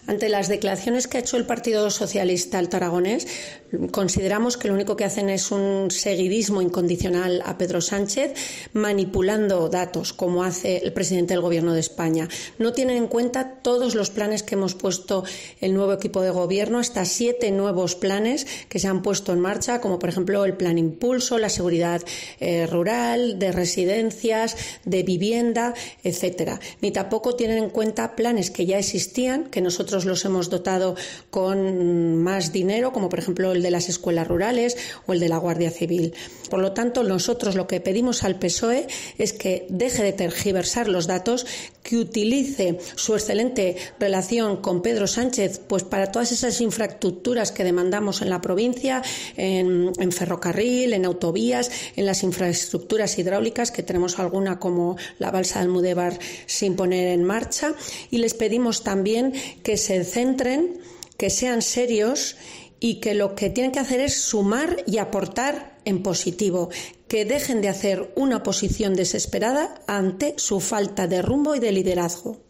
Ante las declaraciones que ha hecho el Partido Socialista al Aragonés, consideramos que lo único que hacen es un seguidismo incondicional a Pedro Sánchez, manipulando datos, como hace el presidente del Gobierno de España. No tienen en cuenta todos los planes que hemos puesto el nuevo equipo de gobierno, hasta 7 nuevos planes que se han puesto en marcha, como por ejemplo el Plan Impulso, la seguridad rural, de residencias, de vivienda, etcétera. Ni tampoco tienen en cuenta planes que ya existían, que nosotros los hemos dotado con más dinero, como por ejemplo el de las escuelas rurales o el de la Guardia Civil. Por lo tanto, nosotros lo que pedimos al PSOE es que deje de tergiversar los datos, que utilice su excelente relación con Pedro Sánchez pues para todas esas infraestructuras que demandamos en la provincia, en ferrocarril, en autovías, en las infraestructuras hidráulicas, que tenemos alguna como la balsa de Almudévar sin poner en marcha, y les pedimos también que se centren, que sean serios y que lo que tienen que hacer es sumar y aportar en positivo, que dejen de hacer una oposición desesperada ante su falta de rumbo y de liderazgo.